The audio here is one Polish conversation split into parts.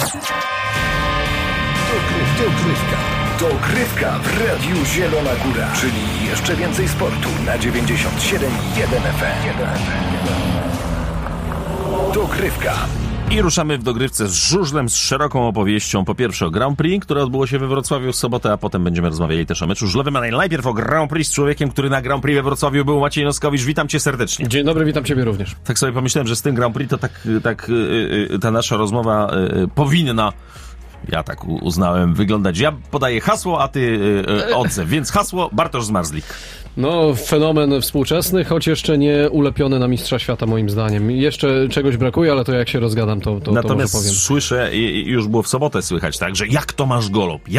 Dogrywka w Radiu Zielona Góra, czyli jeszcze więcej sportu na 97,1 FM. Dogrywka. I ruszamy w dogrywce z żużlem, z szeroką opowieścią. Po pierwsze o Grand Prix, które odbyło się we Wrocławiu w sobotę, a potem będziemy rozmawiali też o meczu żużlowym, a najpierw o Grand Prix z człowiekiem, który na Grand Prix we Wrocławiu był, Maciej Noskowicz. Witam cię serdecznie. Dzień dobry, witam ciebie również. Tak sobie pomyślałem, że z tym Grand Prix to tak ta nasza rozmowa powinna, ja tak uznałem, wyglądać. Ja podaję hasło, a ty odzew. Więc hasło Bartosz Zmarzlik. No, fenomen współczesny, choć jeszcze nie ulepiony na mistrza świata moim zdaniem. Jeszcze czegoś brakuje, ale to jak się rozgadam, to natomiast może powiem. Słyszę, i już było w sobotę słychać, tak, że jak Tomasz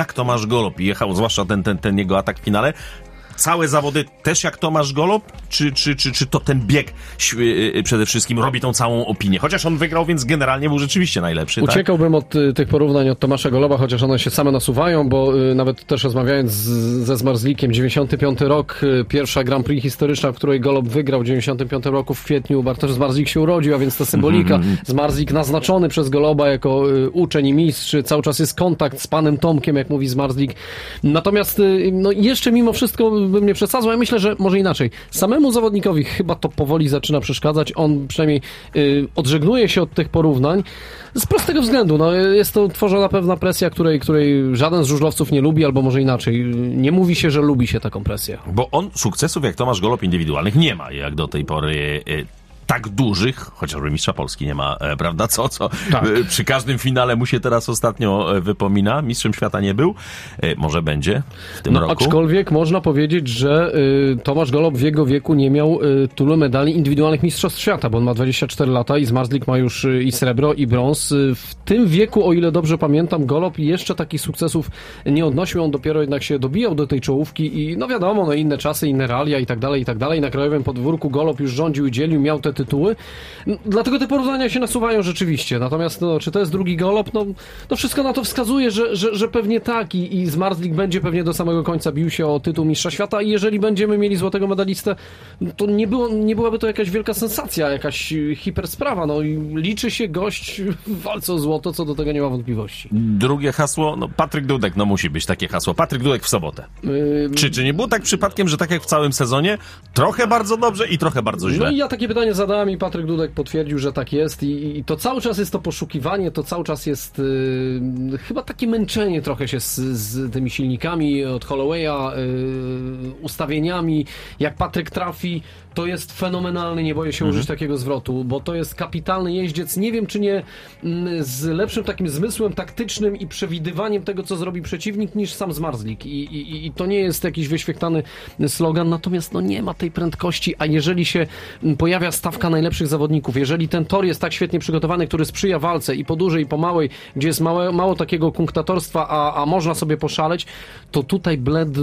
Golob, jechał, zwłaszcza ten jego atak w finale. Całe zawody też jak Tomasz Golob? Czy to ten bieg przede wszystkim robi tą całą opinię? Chociaż on wygrał, więc generalnie był rzeczywiście najlepszy. Uciekałbym od tych porównań od Tomasza Goloba, chociaż one się same nasuwają, bo nawet też rozmawiając ze Zmarzlikiem, 95 rok, pierwsza Grand Prix historyczna, w której Golob wygrał w 95 roku w kwietniu. Bartosz Zmarzlik się urodził, a więc ta symbolika. Zmarzlik naznaczony przez Goloba jako uczeń i mistrz. Cały czas jest kontakt z panem Tomkiem, jak mówi Zmarzlik. Natomiast no, jeszcze mimo wszystko bym nie przesadzał. Ja myślę, że może inaczej. Samemu zawodnikowi chyba to powoli zaczyna przeszkadzać. On przynajmniej odżegnuje się od tych porównań z prostego względu. No, jest to tworzona pewna presja, której żaden z żużlowców nie lubi, albo może inaczej. Nie mówi się, że lubi się taką presję. Bo on sukcesów jak Tomasz Golob indywidualnych nie ma, jak do tej pory tak dużych, chociażby mistrza Polski nie ma, prawda? Co tak. Przy każdym finale mu się teraz ostatnio wypomina. Mistrzem świata nie był. Może będzie w tym roku. Aczkolwiek można powiedzieć, że Tomasz Golob w jego wieku nie miał tylu medali indywidualnych mistrzostw świata, bo on ma 24 lata i Zmarzlik ma już i srebro, i brąz. W tym wieku, o ile dobrze pamiętam, Golob jeszcze takich sukcesów nie odnosił. On dopiero jednak się dobijał do tej czołówki i no wiadomo, no inne czasy, inne realia i tak dalej. Na krajowym podwórku Golob już rządził i dzielił, miał te tytuły. Dlatego te porównania się nasuwają rzeczywiście. Natomiast no, czy to jest drugi Golob? No, to wszystko na to wskazuje, że pewnie tak i Zmarzlik będzie pewnie do samego końca bił się o tytuł mistrza świata i jeżeli będziemy mieli złotego medalistę, to nie byłaby to jakaś wielka sensacja, jakaś hipersprawa. No i liczy się gość w walce o złoto, co do tego nie ma wątpliwości. Drugie hasło, no Patryk Dudek, no musi być takie hasło. Patryk Dudek w sobotę. Czy nie było tak przypadkiem, że tak jak w całym sezonie, trochę bardzo dobrze i trochę bardzo źle? No i ja takie pytanie zadałem i Patryk Dudek potwierdził, że tak jest i to cały czas jest to poszukiwanie, to cały czas jest chyba takie męczenie trochę się z tymi silnikami od Hollowaya, ustawieniami. Jak Patryk trafi, to jest fenomenalny, nie boję się użyć takiego zwrotu, bo to jest kapitalny jeździec. Nie wiem, czy nie z lepszym takim zmysłem taktycznym i przewidywaniem tego, co zrobi przeciwnik, niż sam Zmarzlik. I to nie jest jakiś wyświechtany slogan, natomiast no nie ma tej prędkości, a jeżeli się pojawia stawka najlepszych zawodników, jeżeli ten tor jest tak świetnie przygotowany, który sprzyja walce i po dużej, i po małej, gdzie jest mało takiego kunktatorstwa, a można sobie poszaleć, to tutaj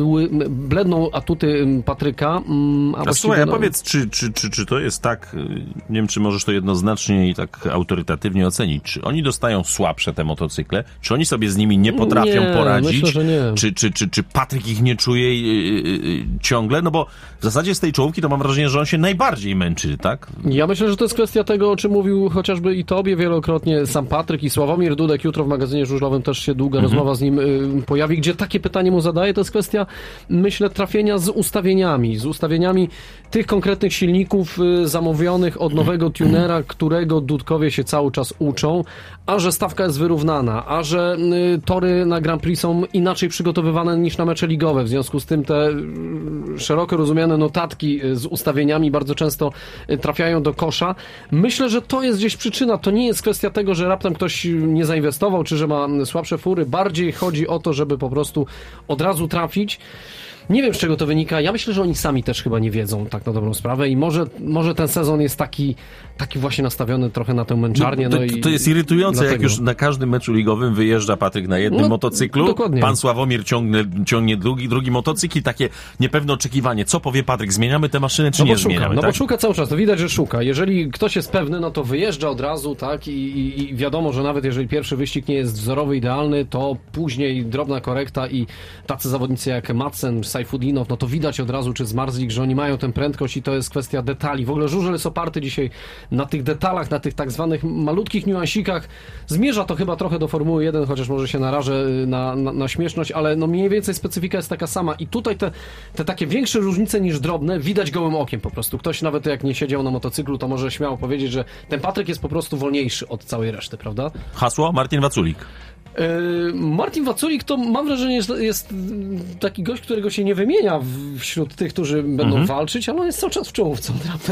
bledną atuty Patryka. Słuchaj, powiedz, czy to jest tak, nie wiem, czy możesz to jednoznacznie i tak autorytatywnie ocenić, czy oni dostają słabsze te motocykle, czy oni sobie z nimi nie potrafią poradzić, myślę, że nie. Czy Patryk ich nie czuje ciągle, no bo w zasadzie z tej czołówki to mam wrażenie, że on się najbardziej męczy, tak? Ja myślę, że to jest kwestia tego, o czym mówił chociażby i tobie wielokrotnie sam Patryk i Sławomir Dudek. Jutro w magazynie żużlowym też się długa rozmowa z nim pojawi, gdzie takie pytanie mu zadaje. To jest kwestia, myślę, trafienia z ustawieniami tych konkretnych silników zamówionych od nowego tunera, którego Dudkowie się cały czas uczą, a że stawka jest wyrównana, a że tory na Grand Prix są inaczej przygotowywane niż na mecze ligowe. W związku z tym te szeroko rozumiane notatki z ustawieniami bardzo często trafiają do kosza. Myślę, że to jest gdzieś przyczyna. To nie jest kwestia tego, że raptem ktoś nie zainwestował, czy że ma słabsze fury. Bardziej chodzi o to, żeby po prostu od razu trafić. Nie wiem, z czego to wynika. Ja myślę, że oni sami też chyba nie wiedzą tak na dobrą sprawę i może ten sezon jest taki właśnie nastawiony trochę na tę męczarnię. To jest irytujące, dlatego. Jak już na każdym meczu ligowym wyjeżdża Patryk na jednym motocyklu, dokładnie. Pan Sławomir ciągnie drugi motocykl i takie niepewne oczekiwanie. Co powie Patryk? Zmieniamy tę maszynę, czy nie zmieniamy? Bo szuka cały czas. To widać, że szuka. Jeżeli ktoś jest pewny, no to wyjeżdża od razu, tak? I wiadomo, że nawet jeżeli pierwszy wyścig nie jest wzorowy, idealny, to później drobna korekta i tacy zawodnicy jak Madsen, Sajfudinow, no to widać od razu, czy Zmarzlik, że oni mają tę prędkość i to jest kwestia detali. W ogóle żużel jest oparty dzisiaj na tych detalach, na tych tak zwanych malutkich niuansikach. Zmierza to chyba trochę do Formuły 1, chociaż może się narażę na śmieszność, ale no mniej więcej specyfika jest taka sama i tutaj te takie większe różnice niż drobne widać gołym okiem po prostu. Ktoś nawet jak nie siedział na motocyklu, to może śmiało powiedzieć, że ten Patryk jest po prostu wolniejszy od całej reszty, prawda? Hasło? Martin Waculik. Martin Waculik to mam wrażenie, że jest taki gość, którego się nie wymienia wśród tych, którzy będą walczyć, ale on jest cały czas w czołówce.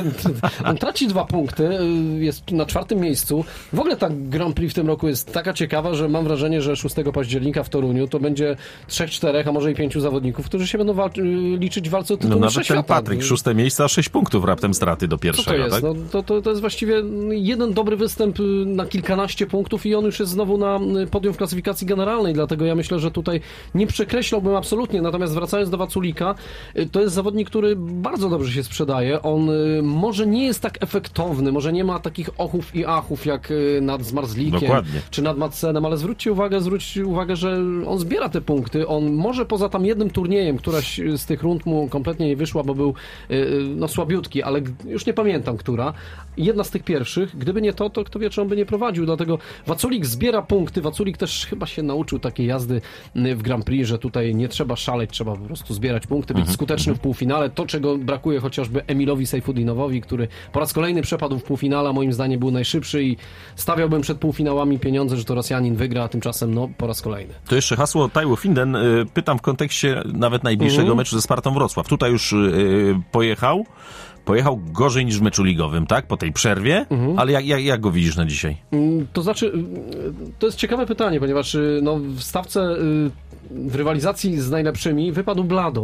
On traci 2 punkty, jest na 4. miejscu. W ogóle ta Grand Prix w tym roku jest taka ciekawa, że mam wrażenie, że 6 października w Toruniu to będzie 3, 4, a może i 5 zawodników, którzy się będą liczyć w walce o tytuł nawet ten Patryk, 6. miejsce, a 6 punktów raptem straty do pierwszego. Co to jest? Tak? No, to jest właściwie jeden dobry występ na kilkanaście punktów i on już jest znowu na podium w klasyfikacji generalnej, dlatego ja myślę, że tutaj nie przekreślałbym absolutnie, natomiast wracając do Waculika, to jest zawodnik, który bardzo dobrze się sprzedaje, on może nie jest tak efektowny, może nie ma takich ochów i achów jak nad Zmarzlikiem, czy nad Madsenem, ale zwróćcie uwagę, że on zbiera te punkty, on może poza tam jednym turniejem, któraś z tych rund mu kompletnie nie wyszła, bo był słabiutki, ale już nie pamiętam, która, jedna z tych pierwszych, gdyby nie to kto wie, czy on by nie prowadził, dlatego Waculik zbiera punkty, Waculik też chyba się nauczył takiej jazdy w Grand Prix, że tutaj nie trzeba szaleć, trzeba po prostu zbierać punkty, być skutecznym w półfinale. To, czego brakuje chociażby Emilowi Sejfudinowowi, który po raz kolejny przepadł w półfinale, moim zdaniem był najszybszy i stawiałbym przed półfinałami pieniądze, że to Rosjanin wygra, a tymczasem po raz kolejny. To jeszcze hasło Taiwo Finden. Pytam w kontekście nawet najbliższego meczu ze Spartą Wrocław. Tutaj już pojechał gorzej niż w meczu ligowym, tak? Po tej przerwie, ale jak go widzisz na dzisiaj? To znaczy, to jest ciekawe pytanie, ponieważ w stawce w rywalizacji z najlepszymi wypadł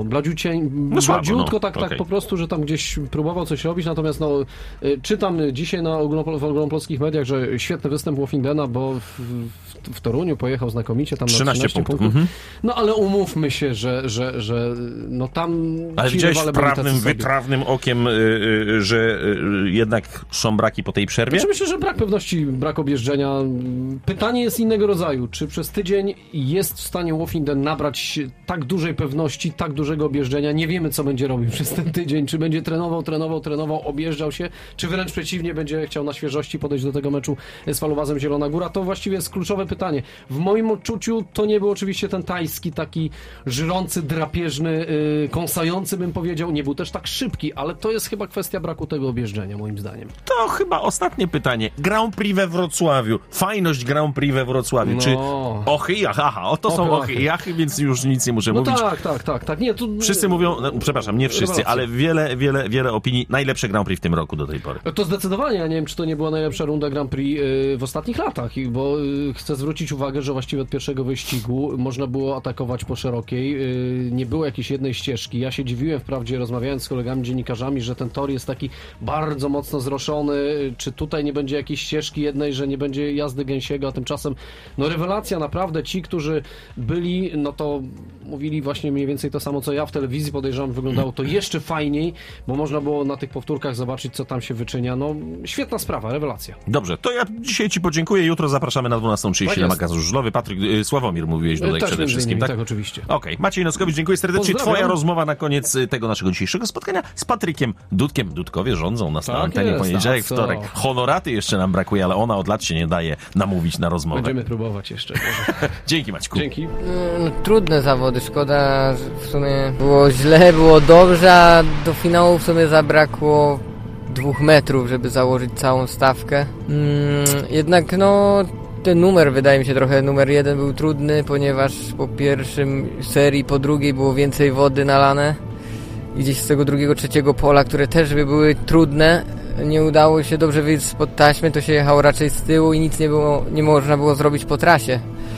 bladziutko, tak po prostu, że tam gdzieś próbował coś robić, natomiast czytam dzisiaj w ogólnopolskich mediach, że świetny występ Łofindena, bo w Toruniu pojechał znakomicie, tam 13 na 13 punktów. No ale umówmy się, że tam... Ale widziałeś wytrawnym okiem, że jednak są braki po tej przerwie? Znaczy myślę, że brak pewności, brak objeżdżenia. Pytanie jest innego rodzaju. Czy przez tydzień jest w stanie Łofinden nabrać tak dużej pewności, tak dużego objeżdżenia? Nie wiemy, co będzie robił przez ten tydzień. Czy będzie trenował, objeżdżał się, czy wręcz przeciwnie, będzie chciał na świeżości podejść do tego meczu z Falowazem Zielona Góra? To właściwie jest kluczowe pytanie. W moim odczuciu to nie był oczywiście ten tajski, taki żyrący, drapieżny, kąsający, bym powiedział. Nie był też tak szybki, ale to jest chyba kwestia braku tego objeżdżenia, moim zdaniem. To chyba ostatnie pytanie. Grand Prix we Wrocławiu. Fajność Grand Prix we Wrocławiu. Czy ochy i aha, oto są ochy i achy, więc już nic nie muszę mówić. Tak. Nie, tu... Wszyscy mówią, przepraszam, nie wszyscy, ale wiele opinii. Najlepsze Grand Prix w tym roku do tej pory. To zdecydowanie. Ja nie wiem, czy to nie była najlepsza runda Grand Prix w ostatnich latach, bo chcę zwrócić uwagę, że właściwie od pierwszego wyścigu można było atakować po szerokiej. Nie było jakiejś jednej ścieżki. Ja się dziwiłem wprawdzie, rozmawiając z kolegami dziennikarzami, że ten tor jest taki bardzo mocno zroszony, czy tutaj nie będzie jakiejś ścieżki jednej, że nie będzie jazdy gęsiego, a tymczasem rewelacja, naprawdę ci, którzy byli, to mówili właśnie mniej więcej to samo, co ja w telewizji, podejrzewam, wyglądało to jeszcze fajniej, bo można było na tych powtórkach zobaczyć, co tam się wyczynia. Świetna sprawa, rewelacja. Dobrze, to ja dzisiaj Ci podziękuję, jutro zapraszamy na 12:30 na magazyn żużlowy. Patryk, Sławomir mówiłeś tutaj przede wszystkim, tak? Tak, oczywiście. Okej, Maciej Noskowicz, dziękuję serdecznie. Twoja rozmowa na koniec tego naszego dzisiejszego spotkania z Patrykiem Dudkiem. Dudkowie rządzą nas na antenie poniedziałek, wtorek. Honoraty jeszcze nam brakuje, ale ona od lat się nie daje namówić na rozmowę. Będziemy próbować jeszcze. Dzięki, Maćku. Dzięki. Trudne zawody, szkoda, w sumie było źle, było dobrze, a do finału w sumie zabrakło 2 metrów, żeby założyć całą stawkę. Jednak ten numer, wydaje mi się trochę, numer 1 był trudny, ponieważ po pierwszym serii, po drugiej było więcej wody nalane i gdzieś z tego drugiego, trzeciego pola, które też były trudne, nie udało się dobrze wyjść spod taśmy, to się jechało raczej z tyłu i nic nie można było zrobić po trasie.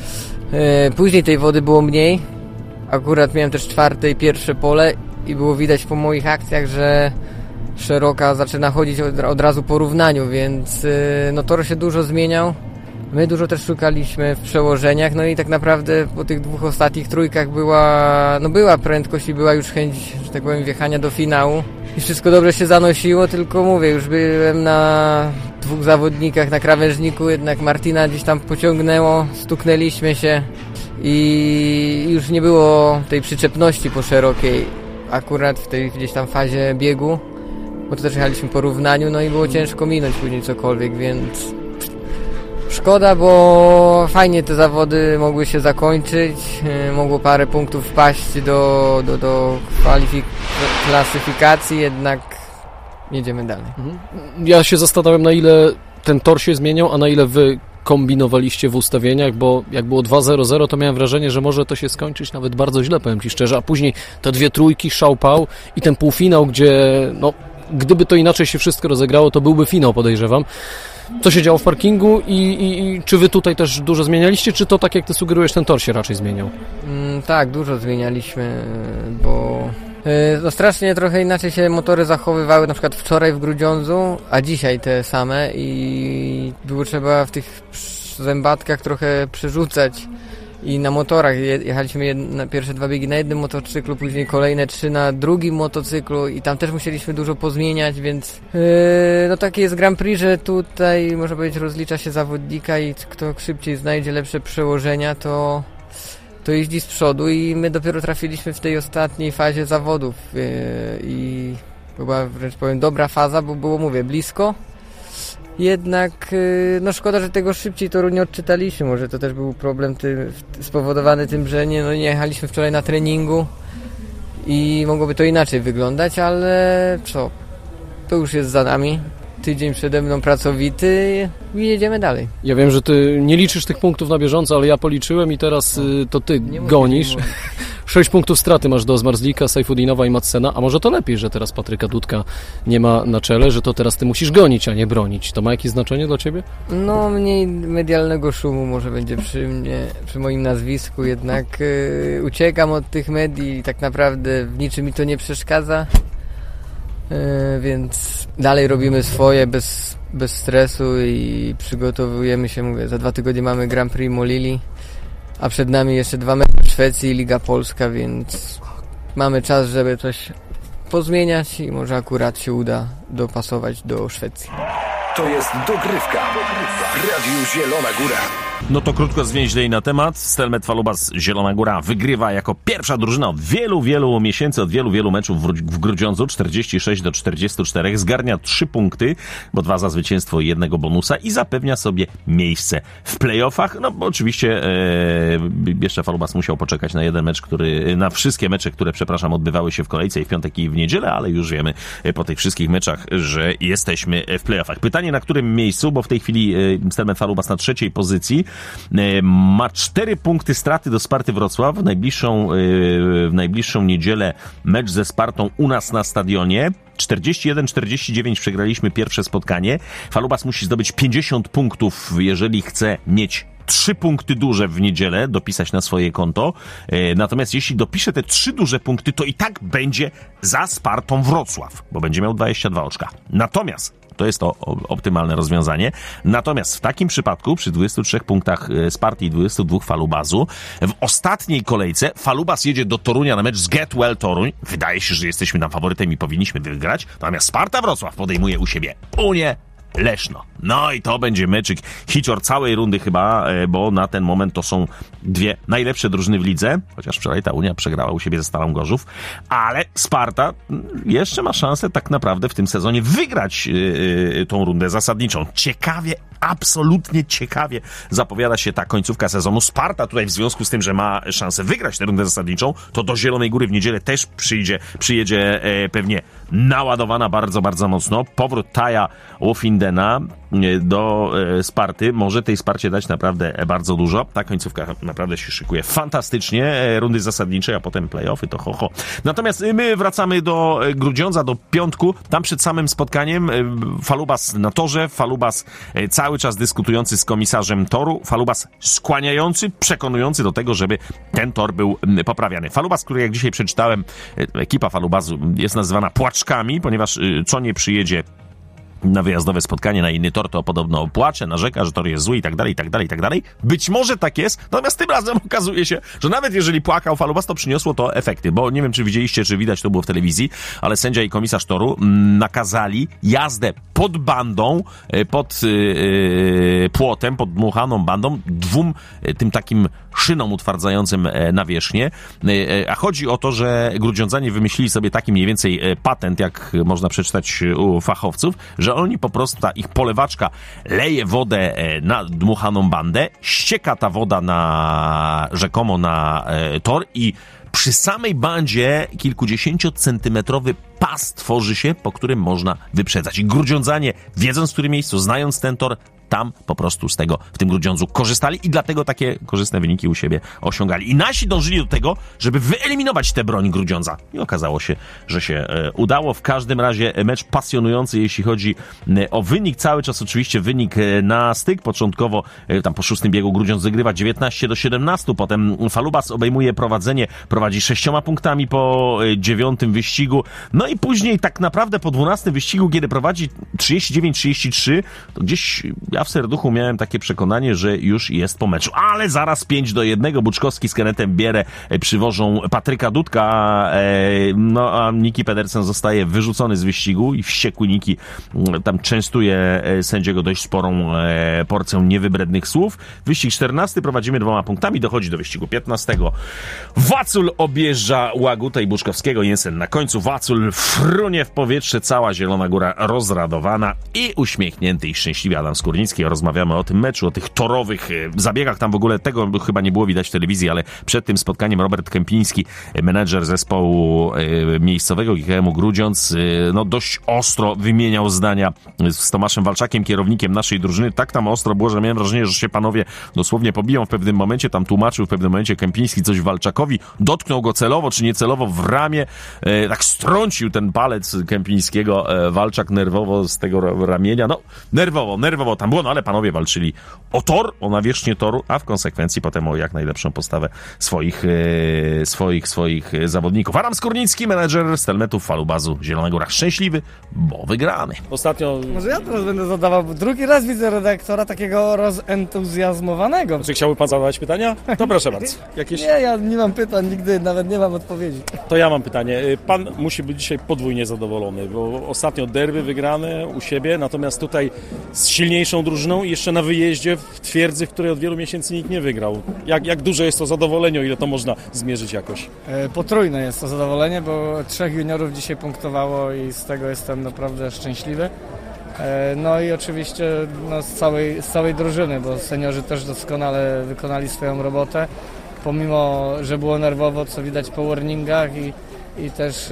Później tej wody było mniej, akurat miałem też 4. i 1. pole i było widać po moich akcjach, że szeroka zaczyna chodzić od razu po równaniu, więc tor się dużo zmieniał. My dużo też szukaliśmy w przełożeniach, i tak naprawdę po tych 2 ostatnich trójkach była prędkość i była już chęć, że tak powiem, wjechania do finału. I wszystko dobrze się zanosiło, tylko mówię, już byłem na 2 zawodnikach na krawężniku, jednak Martina gdzieś tam pociągnęło, stuknęliśmy się i już nie było tej przyczepności po szerokiej, akurat w tej gdzieś tam fazie biegu. bo to też jechaliśmy po równaniu, no i było ciężko minąć później cokolwiek, więc szkoda, bo fajnie te zawody mogły się zakończyć, mogło parę punktów wpaść do klasyfikacji, jednak jedziemy dalej. Ja się zastanawiam, na ile ten tor się zmieniał, a na ile wy kombinowaliście w ustawieniach, bo jak było 2-0-0, to miałem wrażenie, że może to się skończyć nawet bardzo źle, powiem ci szczerze, a później te 2 trójki, szał-pał i ten półfinał, gdzie no, gdyby to inaczej się wszystko rozegrało, to byłby finał, podejrzewam. Co się działo w parkingu i czy wy tutaj też dużo zmienialiście, czy to tak jak ty sugerujesz, ten tor się raczej zmieniał? Tak, dużo zmienialiśmy, bo no strasznie trochę inaczej się motory zachowywały, na przykład wczoraj w Grudziądzu, a dzisiaj te same i było trzeba w tych zębatkach trochę przerzucać i na motorach jechaliśmy na pierwsze 2 biegi na jednym motocyklu, później kolejne 3 na drugim motocyklu i tam też musieliśmy dużo pozmieniać, więc no taki jest Grand Prix, że tutaj można powiedzieć rozlicza się zawodnika i kto szybciej znajdzie lepsze przełożenia, to jeździ z przodu i my dopiero trafiliśmy w tej ostatniej fazie zawodów i była wręcz powiem dobra faza, bo było, mówię, blisko. Jednak no szkoda, że tego szybciej toru nie odczytaliśmy. Może to też był problem spowodowany tym, że nie jechaliśmy wczoraj na treningu i mogłoby to inaczej wyglądać, ale to już jest za nami. Tydzień przede mną pracowity i jedziemy dalej. Ja wiem, że ty nie liczysz tych punktów na bieżąco, ale ja policzyłem i teraz to ty gonisz. 6 punktów straty masz do Zmarzlika, Sajfudinowa i Madsena, a może to lepiej, że teraz Patryka Dudka nie ma na czele, że to teraz ty musisz gonić, a nie bronić. To ma jakieś znaczenie dla ciebie? No mniej medialnego szumu może będzie przy mnie, przy moim nazwisku, jednak uciekam od tych medii i tak naprawdę w niczym mi to nie przeszkadza. Więc dalej robimy swoje bez stresu i przygotowujemy się, mówię, za 2 tygodnie mamy Grand Prix Molili, a przed nami jeszcze 2 mecze w Szwecji i Liga Polska, więc mamy czas, żeby coś pozmieniać i może akurat się uda dopasować do Szwecji. To jest dogrywka w Radiu Zielona Góra. No to krótko zwięźlej na temat. Stelmet Falubas Zielona Góra wygrywa jako pierwsza drużyna od wielu miesięcy, od wielu meczów w Grudziądzu, 46-44, zgarnia 3 punkty, bo 2 za zwycięstwo i 1 bonusa i zapewnia sobie miejsce w playoffach. No bo oczywiście jeszcze Falubas musiał poczekać na jeden mecz, na wszystkie mecze, które odbywały się w kolejce i w piątek i w niedzielę, ale już wiemy po tych wszystkich meczach, że jesteśmy w playoffach. Pytanie, na którym miejscu, bo w tej chwili Stelmet Falubas na 3. pozycji, ma 4 punkty straty do Sparty Wrocław. W najbliższą niedzielę mecz ze Spartą u nas na stadionie. 41-49 przegraliśmy pierwsze spotkanie. Falubas musi zdobyć 50 punktów, jeżeli chce mieć 3 punkty duże w niedzielę, dopisać na swoje konto. Natomiast jeśli dopisze te 3 duże punkty, to i tak będzie za Spartą Wrocław, bo będzie miał 22 oczka. Natomiast to jest to optymalne rozwiązanie. Natomiast w takim przypadku, przy 23 punktach Sparty i 22 Falubasu, w ostatniej kolejce Falubas jedzie do Torunia na mecz z Get Well Toruń. Wydaje się, że jesteśmy tam faworytem i powinniśmy wygrać. Natomiast Sparta Wrocław podejmuje u siebie Unię Leszno. No i to będzie meczyk, hicior całej rundy chyba, bo na ten moment to są 2 najlepsze drużyny w lidze, chociaż wczoraj ta Unia przegrała u siebie ze Stalą Gorzów, ale Sparta jeszcze ma szansę tak naprawdę w tym sezonie wygrać tą rundę zasadniczą. Ciekawie, absolutnie ciekawie zapowiada się ta końcówka sezonu. Sparta tutaj w związku z tym, że ma szansę wygrać tę rundę zasadniczą, to do Zielonej Góry w niedzielę też przyjedzie pewnie naładowana bardzo mocno. Powrót Taja Łofindena do Sparty może tej Sparcie dać naprawdę bardzo dużo. Ta końcówka naprawdę się szykuje fantastycznie. Rundy zasadnicze, a potem play-offy to ho. Natomiast my wracamy do Grudziądza, do piątku. Tam przed samym spotkaniem Falubas na torze, Falubas cały czas dyskutujący z komisarzem toru, Falubas skłaniający, przekonujący do tego, żeby ten tor był poprawiany. Falubas, który jak dzisiaj przeczytałem, ekipa Falubasu jest nazywana płaczkami, ponieważ co nie przyjedzie na wyjazdowe spotkanie, na inny tor, to podobno płacze, narzeka, że tor jest zły i tak dalej. Być może tak jest, natomiast tym razem okazuje się, że nawet jeżeli płakał Falubas, to przyniosło to efekty, bo nie wiem, czy widzieliście, czy widać, to było w telewizji, ale sędzia i komisarz toru nakazali jazdę pod bandą, pod płotem, pod dmuchaną bandą, 2 tym takim szyną utwardzającym nawierzchnię, a chodzi o to, że Grudziądzanie wymyślili sobie taki mniej więcej patent, jak można przeczytać u fachowców, że oni po prostu, ta ich polewaczka leje wodę na dmuchaną bandę, ścieka ta woda rzekomo na tor i przy samej bandzie kilkudziesięciocentymetrowy pas tworzy się, po którym można wyprzedzać. I Grudziądzanie, wiedząc w którym miejscu, znając ten tor, tam po prostu z tego w tym Grudziądzu korzystali i dlatego takie korzystne wyniki u siebie osiągali. I nasi dążyli do tego, żeby wyeliminować tę broń Grudziądza. I okazało się, że się udało. W każdym razie mecz pasjonujący, jeśli chodzi o wynik. Cały czas oczywiście wynik na styk. Początkowo tam po 6. biegu Grudziądz wygrywa 19-17. Potem Falubas obejmuje prowadzenie, prowadzi 6 punktami po 9. wyścigu. No i później tak naprawdę po 12. wyścigu, kiedy prowadzi 39-33, to gdzieś ja w serduchu miałem takie przekonanie, że już jest po meczu. Ale zaraz 5-1. Buczkowski z Kennetem Bierę przywożą Patryka Dudka, no a Niki Pedersen zostaje wyrzucony z wyścigu i wściekły Niki tam częstuje sędziego dość sporą porcją niewybrednych słów. Wyścig 14 prowadzimy 2 punktami, dochodzi do wyścigu 15. Wacul objeżdża Łaguta i Buczkowskiego. Jensen na końcu. Wacul frunie w powietrze, cała Zielona Góra rozradowana i uśmiechnięty i szczęśliwy Adam Skórnicki. Rozmawiamy o tym meczu, o tych torowych zabiegach. Tam w ogóle tego chyba nie było widać w telewizji, ale przed tym spotkaniem Robert Kępiński, menedżer zespołu miejscowego GKM-u Grudziądz, no dość ostro wymieniał zdania z Tomaszem Walczakiem, kierownikiem naszej drużyny. Tak tam ostro było, że miałem wrażenie, że się panowie dosłownie pobiją w pewnym momencie. Tam tłumaczył w pewnym momencie Kępiński coś Walczakowi, dotknął go celowo czy niecelowo w ramię, tak strącił ten palec Kępińskiego. Walczak nerwowo z tego ramienia, no nerwowo tam było, no ale panowie walczyli o tor, o nawierzchnię toru, a w konsekwencji potem o jak najlepszą postawę swoich zawodników. Adam Skórnicki, menedżer Stelmetów Falubazu Zielona Góra. Szczęśliwy, bo wygrany. Ostatnio... Może ja teraz będę zadawał, bo drugi raz widzę redaktora takiego rozentuzjazmowanego. Czy chciałby pan zadawać pytania? To proszę bardzo. Jakieś... Nie, ja nie mam pytań nigdy, nawet nie mam odpowiedzi. To ja mam pytanie. Pan musi być dzisiaj podwójnie zadowolony, bo ostatnio derby wygrane u siebie, natomiast tutaj z silniejszą drużyną i jeszcze na wyjeździe w twierdzy, w której od wielu miesięcy nikt nie wygrał. Jak duże jest to zadowolenie, o ile to można zmierzyć jakoś? Potrójne jest to zadowolenie, bo 3 juniorów dzisiaj punktowało i z tego jestem naprawdę szczęśliwy. No i oczywiście no, z całej drużyny, bo seniorzy też doskonale wykonali swoją robotę. Pomimo, że było nerwowo, co widać po warningach i też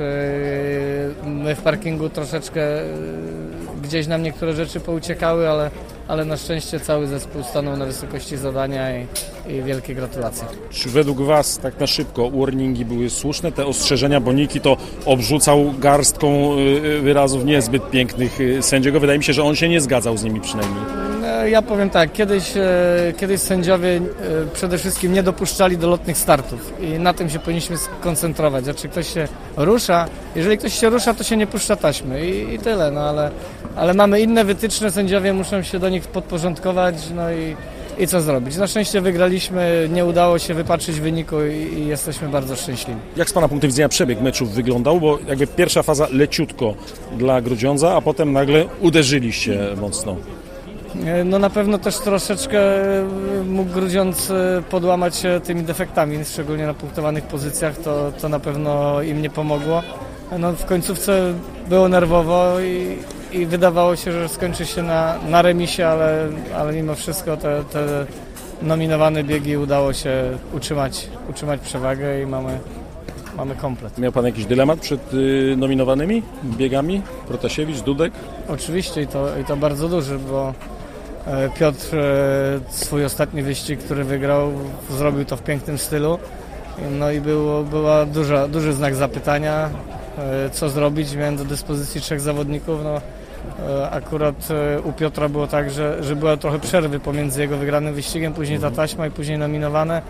my w parkingu troszeczkę gdzieś nam niektóre rzeczy pouciekały, ale na szczęście cały zespół stanął na wysokości zadania i wielkie gratulacje. Czy według was, tak na szybko, warningi były słuszne, te ostrzeżenia, bo Niki to obrzucał garstką wyrazów niezbyt pięknych sędziego? Wydaje mi się, że on się nie zgadzał z nimi przynajmniej. Ja powiem tak, kiedyś sędziowie przede wszystkim nie dopuszczali do lotnych startów i na tym się powinniśmy skoncentrować. Znaczy ktoś się rusza, jeżeli ktoś się rusza, to się nie puszcza taśmy i tyle, no ale mamy inne wytyczne, sędziowie muszą się do nich podporządkować, no i co zrobić. Na szczęście wygraliśmy, nie udało się wypatrzyć wyniku i jesteśmy bardzo szczęśliwi. Jak z pana punktu widzenia przebieg meczów wyglądał? Bo jakby pierwsza faza leciutko dla Grudziądza, a potem nagle uderzyliście mocno. No na pewno też troszeczkę mógł Grudziądz podłamać się tymi defektami, szczególnie na punktowanych pozycjach, to na pewno im nie pomogło. No w końcówce było nerwowo i wydawało się, że skończy się na remisie, ale mimo wszystko te nominowane biegi udało się utrzymać przewagę i mamy komplet. Miał pan jakiś dylemat przed nominowanymi biegami? Protasiewicz, Dudek? Oczywiście i to bardzo duży, bo Piotr swój ostatni wyścig, który wygrał, zrobił to w pięknym stylu. No i była duży znak zapytania, co zrobić. Miałem do dyspozycji 3 zawodników. No, akurat u Piotra było tak, że była trochę przerwy pomiędzy jego wygranym wyścigiem, później ta taśma i później nominowane.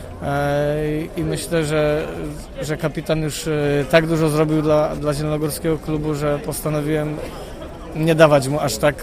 I myślę, że kapitan już tak dużo zrobił dla zielonogórskiego klubu, że postanowiłem nie dawać mu aż tak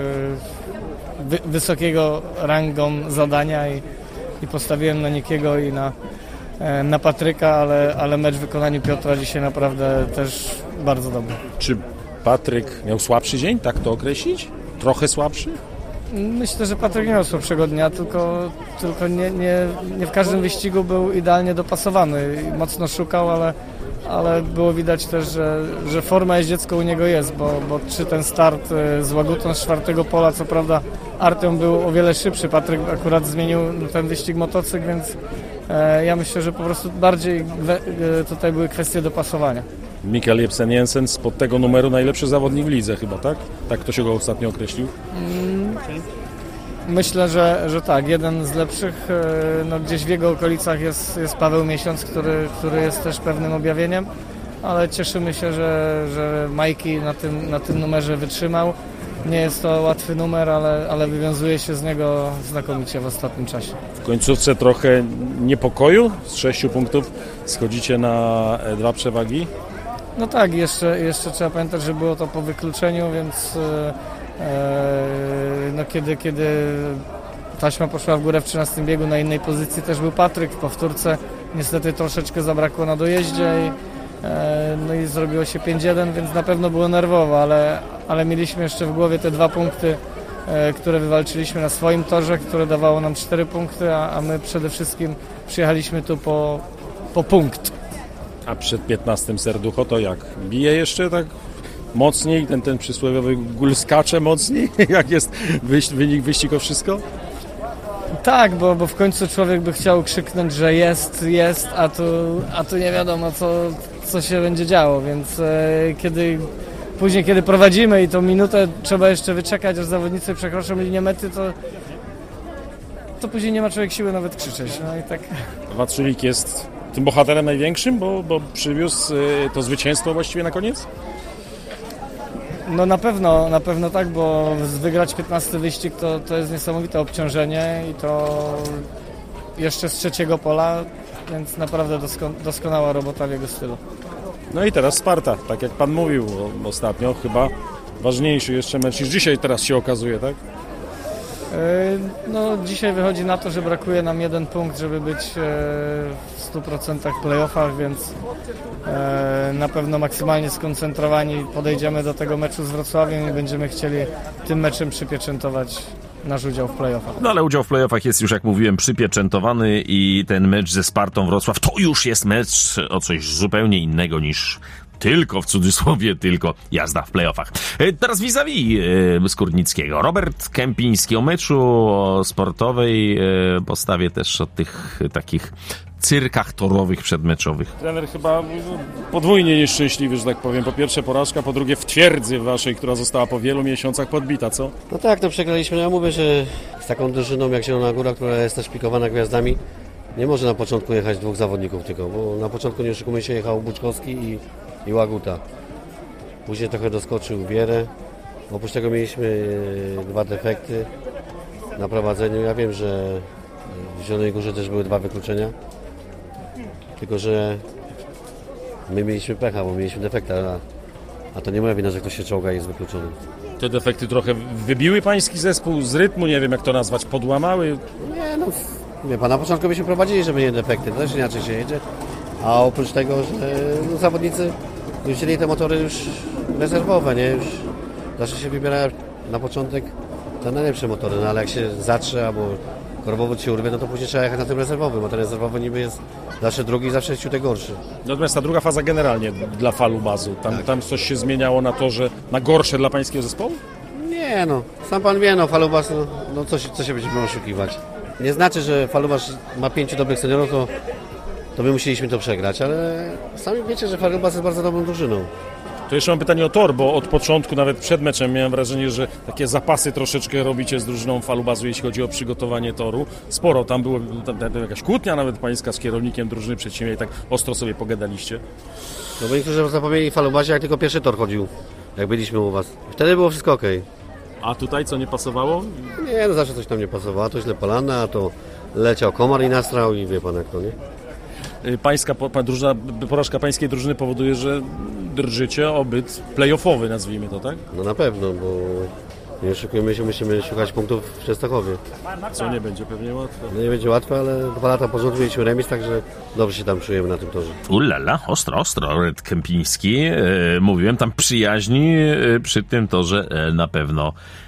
wysokiego rangą zadania i postawiłem na Nikiego i na Patryka, ale mecz w wykonaniu Piotra dzisiaj naprawdę też bardzo dobry. Czy Patryk miał słabszy dzień, tak to określić? Trochę słabszy? Myślę, że Patryk nie miał słabszego dnia, tylko nie w każdym wyścigu był idealnie dopasowany. Mocno szukał, ale było widać też, że forma jeździecka u niego jest, bo czy ten start z Łagutą z 4. pola, co prawda Artem był o wiele szybszy, Patryk akurat zmienił ten wyścig motocykl, więc ja myślę, że po prostu bardziej tutaj były kwestie dopasowania. Mikael Jebsen-Jensen spod tego numeru najlepszy zawodnik w lidze chyba, tak? Tak ktoś go ostatnio określił? Myślę, że tak. Jeden z lepszych, no gdzieś w jego okolicach jest Paweł Miesiąc, który jest też pewnym objawieniem, ale cieszymy się, że Majki na tym numerze wytrzymał. Nie jest to łatwy numer, ale wywiązuje się z niego znakomicie w ostatnim czasie. W końcówce trochę niepokoju, z 6 punktów schodzicie na 2 przewagi. No tak, jeszcze trzeba pamiętać, że było to po wykluczeniu, więc no kiedy taśma poszła w górę w 13 biegu, na innej pozycji też był Patryk, w powtórce niestety troszeczkę zabrakło na dojeździe no i zrobiło się 5-1, więc na pewno było nerwowo, ale mieliśmy jeszcze w głowie te 2 punkty, które wywalczyliśmy na swoim torze, które dawało nam 4 punkty, a my przede wszystkim przyjechaliśmy tu po punkt. A przed 15 serducho to jak? Bije jeszcze tak mocniej? Ten przysłowiowy gól skacze mocniej? Jak jest wynik wyścigu wszystko? Tak, bo w końcu człowiek by chciał krzyknąć, że jest, a tu nie wiadomo co się będzie działo, więc kiedy prowadzimy i tą minutę trzeba jeszcze wyczekać, aż zawodnicy przekroczą linię mety, to później nie ma człowiek siły nawet krzyczeć. No i tak. Watrzylik jest tym bohaterem największym, bo przywiózł to zwycięstwo właściwie na koniec? No na pewno tak, bo wygrać 15 wyścig to jest niesamowite obciążenie i to jeszcze z 3. pola, więc naprawdę doskonała robota w jego stylu. No i teraz Sparta, tak jak pan mówił ostatnio, chyba ważniejszy jeszcze mecz niż dzisiaj teraz się okazuje, tak? No dzisiaj wychodzi na to, że brakuje nam 1 punkt, żeby być w 100% w playoffach, więc na pewno maksymalnie skoncentrowani podejdziemy do tego meczu z Wrocławiem i będziemy chcieli tym meczem przypieczętować nasz udział w playoffach. No ale udział w playoffach jest już, jak mówiłem, przypieczętowany i ten mecz ze Spartą Wrocław to już jest mecz o coś zupełnie innego niż tylko, w cudzysłowie, tylko jazda w playoffach. Teraz vis-a-vis Skórnickiego. Robert Kępiński o meczu sportowej postawie też o tych takich cyrkach torowych przedmeczowych. Trener chyba podwójnie nieszczęśliwy, że tak powiem. Po pierwsze porażka, po drugie w twierdzy waszej, która została po wielu miesiącach podbita, co? No tak, no przegraliśmy. Ja mówię, że z taką drużyną jak Zielona Góra, która jest też pikowana gwiazdami, nie może na początku jechać 2 zawodników tylko, bo na początku, nie oszukujmy się, jechał Buczkowski i Łaguta. Później trochę doskoczył Bierę. Oprócz tego mieliśmy 2 defekty na prowadzeniu. Ja wiem, że w Zielonej Górze też były 2 wykluczenia. Tylko że my mieliśmy pecha, bo mieliśmy defekta, a to nie moja wina, że ktoś się czołga i jest wykluczony. Te defekty trochę wybiły pański zespół z rytmu, nie wiem jak to nazwać, podłamały? Nie, no wie pan, na początku byśmy prowadzili, żeby nie defekty, to też inaczej się jedzie. A oprócz tego, że no, zawodnicy już wzięli te motory już rezerwowe, nie? Już zawsze się wybiera na początek te najlepsze motory, no ale jak się zatrze albo korbowód się urwie, no to później trzeba jechać na tym rezerwowym, a ten rezerwowy niby jest zawsze drugi, zawsze jest ciutek gorszy. Natomiast ta druga faza generalnie dla Falubazu, tam coś się zmieniało na to, że na gorsze dla pańskiego zespołu? Nie no, sam pan wie, no Falubas, no co się będziemy oszukiwać. Nie znaczy, że Falubas ma 5 dobrych seniorów, to my musieliśmy to przegrać, ale sami wiecie, że Falubas jest bardzo dobrą drużyną. To jeszcze mam pytanie o tor, bo od początku, nawet przed meczem miałem wrażenie, że takie zapasy troszeczkę robicie z drużyną Falubazu, jeśli chodzi o przygotowanie toru. Sporo, tam była jakaś kłótnia nawet pańska z kierownikiem drużyny przedsięwzięcia i tak ostro sobie pogadaliście. No bo niektórzy zapomnieli w Falubazie, jak tylko pierwszy tor chodził, jak byliśmy u was. Wtedy było wszystko okej. A tutaj co nie pasowało? Nie, no zawsze coś tam nie pasowało, to źle polana, a to leciał komar i nastrał i wie pan jak to, nie? Pańska porażka pańskiej drużyny powoduje, że drżycie o byt play-offowy, nazwijmy to, tak? No na pewno, bo nie oszukujemy się, musimy szukać punktów w Częstochowie. Co nie będzie pewnie łatwe. No nie będzie łatwe, ale 2 lata po rząd mieliśmy remis, także dobrze się tam czujemy na tym torze. Ulala, ostro, Robert Kępiński. Mówiłem tam przyjaźni przy tym torze na pewno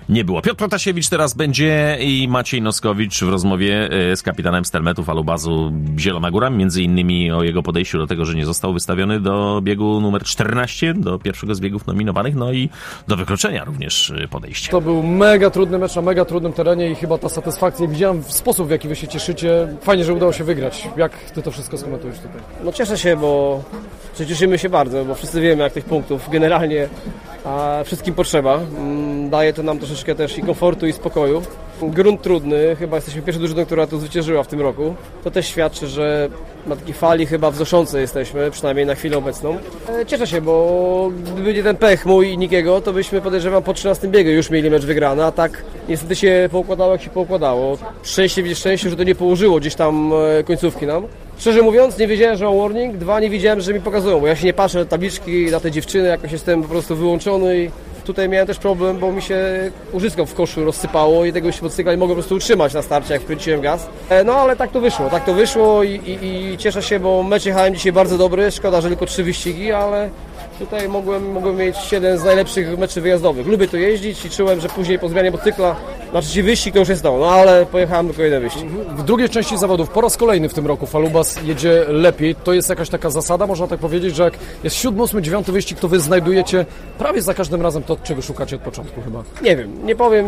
nie było. Piotr Protasiewicz teraz będzie i Maciej Noskowicz w rozmowie z kapitanem Stelmetu Falubazu Zielona Góra, między innymi o jego podejściu do tego, że nie został wystawiony do biegu numer 14, do pierwszego z biegów nominowanych, no i do wykluczenia również podejście. To był mega trudny mecz na mega trudnym terenie i chyba ta satysfakcja, widziałem sposób, w jaki wy się cieszycie. Fajnie, że udało się wygrać. Jak ty to wszystko skomentujesz tutaj? No cieszę się, bo cieszymy się bardzo, bo wszyscy wiemy, jak tych punktów generalnie wszystkim potrzeba. Daje to nam troszeczkę też i komfortu, i spokoju. Grunt trudny, chyba jesteśmy pierwszą drużyną, która tu zwyciężyła w tym roku. To też świadczy, że na takiej fali chyba wznoszącej jesteśmy, przynajmniej na chwilę obecną. Cieszę się, bo gdyby nie ten pech mój i Nikiego, to byśmy, podejrzewam, po 13 biegu już mieli mecz wygrany, a tak niestety się poukładało, jak się poukładało. Szczęście, że to nie położyło gdzieś tam końcówki nam. Szczerze mówiąc, nie wiedziałem, że mam warning, 2, nie widziałem, że mi pokazują, bo ja się nie patrzę na tabliczki, na te dziewczyny, jakoś jestem po prostu wyłączony i tutaj miałem też problem, bo mi się łożysko w koszu rozsypało i tego się motocykla nie mogłem po prostu utrzymać na starcie, jak wkręciłem gaz. No ale tak to wyszło i cieszę się, bo mecz jechałem dzisiaj bardzo dobry, szkoda, że tylko 3 wyścigi, ale tutaj mogłem mieć jeden z najlepszych meczów wyjazdowych. Lubię tu jeździć i czułem, że później po zmianie motocykla na trzeci wyścig to już jest to, no ale pojechałem tylko jeden wyścig. W drugiej części zawodów po raz kolejny w tym roku Falubas jedzie lepiej. To jest jakaś taka zasada, można tak powiedzieć, że jak jest 7., 8., 9. wyścig, to wy znajdujecie prawie za każdym razem to, czego szukacie od początku chyba. Nie wiem, nie powiem,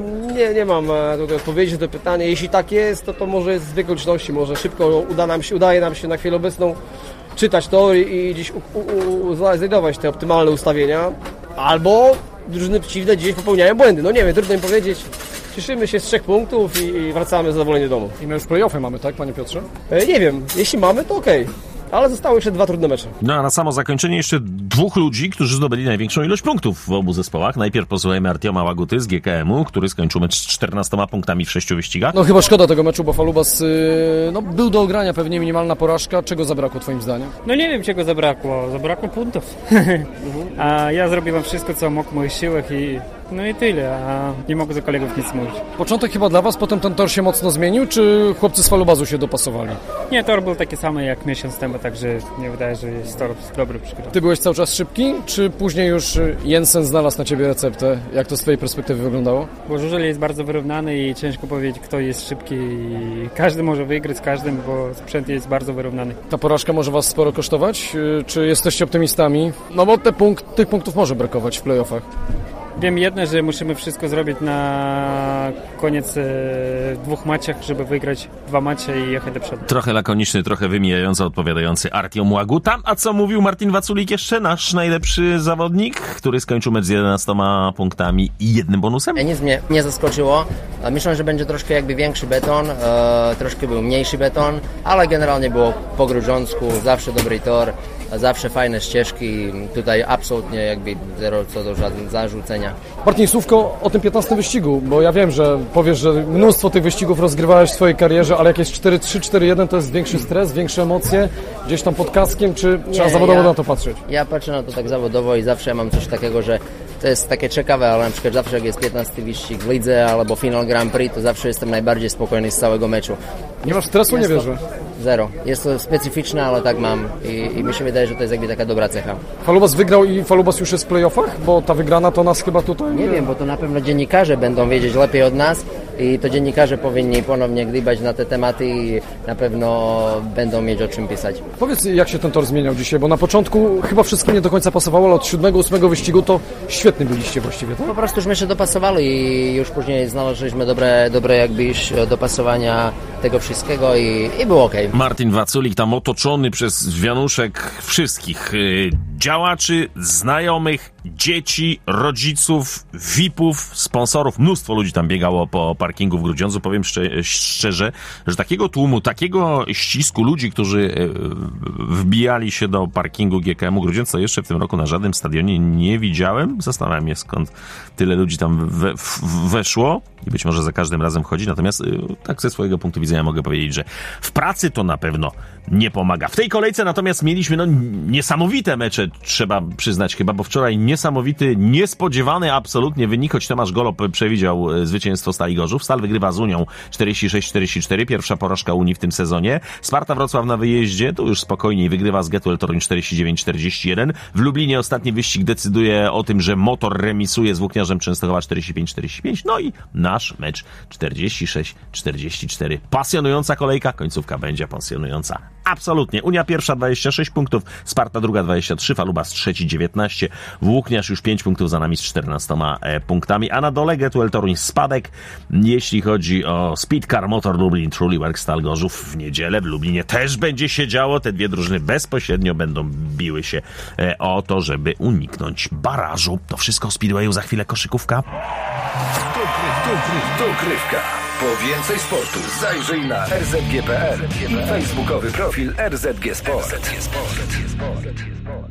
nie mam tutaj odpowiedzi na to pytanie. Jeśli tak jest, to może jest z okoliczności, może szybko udaje nam się na chwilę obecną czytać to i gdzieś znajdować te optymalne ustawienia, albo drużyny przeciwne gdzieś popełniają błędy. No nie wiem, trudno im powiedzieć. Cieszymy się z 3 punktów i wracamy zadowoleni do domu. I my już playoffy mamy, tak, panie Piotrze? Nie wiem, jeśli mamy, to okej. Ale zostały jeszcze 2 trudne mecze. No a na samo zakończenie jeszcze 2 ludzi, którzy zdobyli największą ilość punktów w obu zespołach. Najpierw posłuchajmy Artioma Łaguty z GKM-u, który skończył mecz z 14 punktami w 6 wyścigach. No chyba szkoda tego meczu, bo Falubas był do ogrania, pewnie minimalna porażka. Czego zabrakło twoim zdaniem? No nie wiem, czego zabrakło. Zabrakło punktów. A ja zrobiłem wszystko, co mógł w moich siłach i no i tyle, a nie mogę za kolegów nic mówić. Początek chyba dla was, potem ten tor się mocno zmienił, czy chłopcy z Falubazu się dopasowali? Nie, tor był taki sam jak miesiąc temu, także nie wydaje, że jest tor dobry przykład. Ty byłeś cały czas szybki, czy później już Jensen znalazł na ciebie receptę? Jak to z twojej perspektywy wyglądało? Bo żużel jest bardzo wyrównany i ciężko powiedzieć, kto jest szybki i każdy może wygrać z każdym, bo sprzęt jest bardzo wyrównany. Ta porażka może was sporo kosztować? Czy jesteście optymistami? No bo tych punktów może brakować w playoffach. Wiem jedno, że musimy wszystko zrobić na koniec 2 meczach, żeby wygrać 2 mecze i jechać do przodu. Trochę lakoniczny, trochę wymijająco odpowiadający Artiom Łaguta. A co mówił Martin Waculik jeszcze, nasz najlepszy zawodnik, który skończył mecz z 11 punktami i 1 bonusem? Nic mnie nie zaskoczyło. Myślę, że będzie troszkę jakby większy beton, troszkę był mniejszy beton, ale generalnie było po Grudziącku, zawsze dobry tor. Zawsze fajne ścieżki, tutaj absolutnie jakby zero co do żadnych zarzucenia. Martin, słówko o tym 15 wyścigu, bo ja wiem, że powiesz, że mnóstwo tych wyścigów rozgrywałeś w swojej karierze, ale jak jest 4-3, 4-1, to jest większy stres, większe emocje, gdzieś tam pod kaskiem, czy trzeba zawodowo na to patrzeć? Ja patrzę na to tak zawodowo i zawsze mam coś takiego, że to jest takie ciekawe, ale na przykład zawsze jak jest 15 wyścig w lidze albo final Grand Prix, to zawsze jestem najbardziej spokojny z całego meczu. Nie masz stresu? Nie wierzę. Zero. Jest to specyficzne, ale tak mam i mi się wydaje, że to jest jakby taka dobra cecha. Falubas wygrał i Falubas już jest w playoffach? Bo ta wygrana to nas chyba tutaj... Nie wiem, bo to na pewno dziennikarze będą wiedzieć lepiej od nas i to dziennikarze powinni ponownie gdybać na te tematy i na pewno będą mieć o czym pisać. Powiedz, jak się ten tor zmieniał dzisiaj, bo na początku chyba wszystkim nie do końca pasowało, ale od 7., 8. wyścigu to świetny byliście właściwie, tak? Po prostu żeśmy się dopasowali i już później znaleźliśmy dobre jakby dopasowania tego wszystkiego i było okej. Martin Waculik tam otoczony przez wianuszek wszystkich działaczy, znajomych, dzieci, rodziców, VIP-ów, sponsorów. Mnóstwo ludzi tam biegało po parkingu w Grudziądzu. Powiem szczerze, że takiego tłumu, takiego ścisku ludzi, którzy wbijali się do parkingu GKM-u Grudziądz, to jeszcze w tym roku na żadnym stadionie nie widziałem. Zastanawiam się, skąd tyle ludzi tam weszło i być może za każdym razem wchodzi. Natomiast tak ze swojego punktu widzenia kontuzja, ja mogę powiedzieć, że w pracy to na pewno nie pomaga. W tej kolejce natomiast mieliśmy niesamowite mecze, trzeba przyznać chyba, bo wczoraj niesamowity, niespodziewany absolutnie wynik, choć Tomasz Golob przewidział zwycięstwo Stali Gorzów. Stal wygrywa z Unią 46-44, pierwsza porażka Unii w tym sezonie. Sparta Wrocław na wyjeździe, tu już spokojniej wygrywa z Getuel Toruń 49-41. W Lublinie ostatni wyścig decyduje o tym, że Motor remisuje z Włókniarzem Częstochowa 45-45, no i nasz mecz 46-44. Pasjonująca kolejka, końcówka będzie pasjonująca. Absolutnie. Unia pierwsza 26 punktów, Sparta druga 23, Falubas trzeci 19, Włókniarz już 5 punktów za nami z 14 punktami, a na dole Getuel Toruń spadek. Jeśli chodzi o Speedcar Motor Lublin, Truliworks Stal Gorzów w niedzielę w Lublinie też będzie się działo. Te dwie drużyny bezpośrednio będą biły się o to, żeby uniknąć barażu. To wszystko o Speedwayu, za chwilę koszykówka. Dogrywka. Po więcej sportu zajrzyj na rzg.pl i facebookowy profil RZG Sport.